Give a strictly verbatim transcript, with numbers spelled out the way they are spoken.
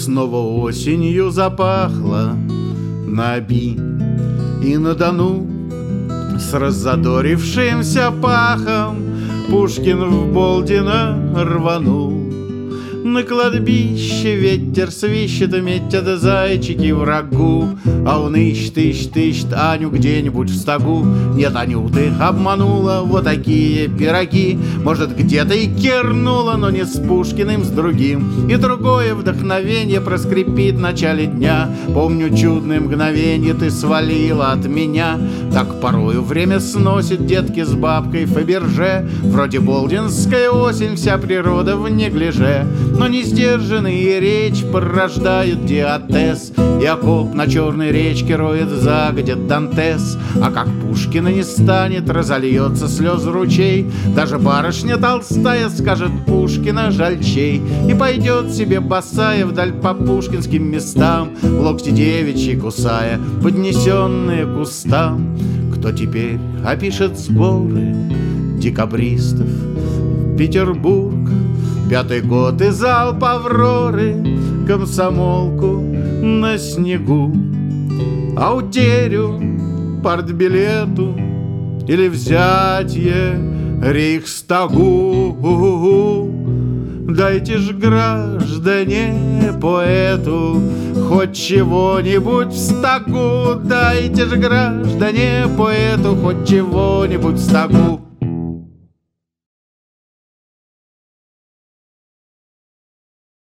снова осенью запахло на Оби и на Дону. С раззадорившимся пахом Пушкин в Болдино рванул. На кладбище ветер свищет, метят зайчики врагу, а он ищет, ищет, ищет Аню где-нибудь в стогу. Нет, Анюты обманула, вот такие пироги. Может, где-то и кернула, но не с Пушкиным, с другим. И другое вдохновение проскрипит в начале дня. Помню чудное мгновенье, ты свалила от меня. Так порою время сносит детки с бабкой Фаберже. Вроде болдинская осень, вся природа в неглиже. Но несдержанные речь порождают диатез, и окоп на черной речке роет загодя Дантес. А как Пушкина не станет, разольется слез ручей. Даже барышня Толстая скажет: Пушкина жальчей. И пойдет себе босая вдаль по пушкинским местам, локти девичьи кусая, поднесенные к кустам. Кто теперь опишет сборы декабристов в Петербург? Пятый год и залп Авроры, комсомолку на снегу, а утерю партбилету или взятье Рейхстагу. Дайте ж, граждане, поэту хоть чего-нибудь в стогу. Дайте ж, граждане, поэту хоть чего-нибудь в стогу.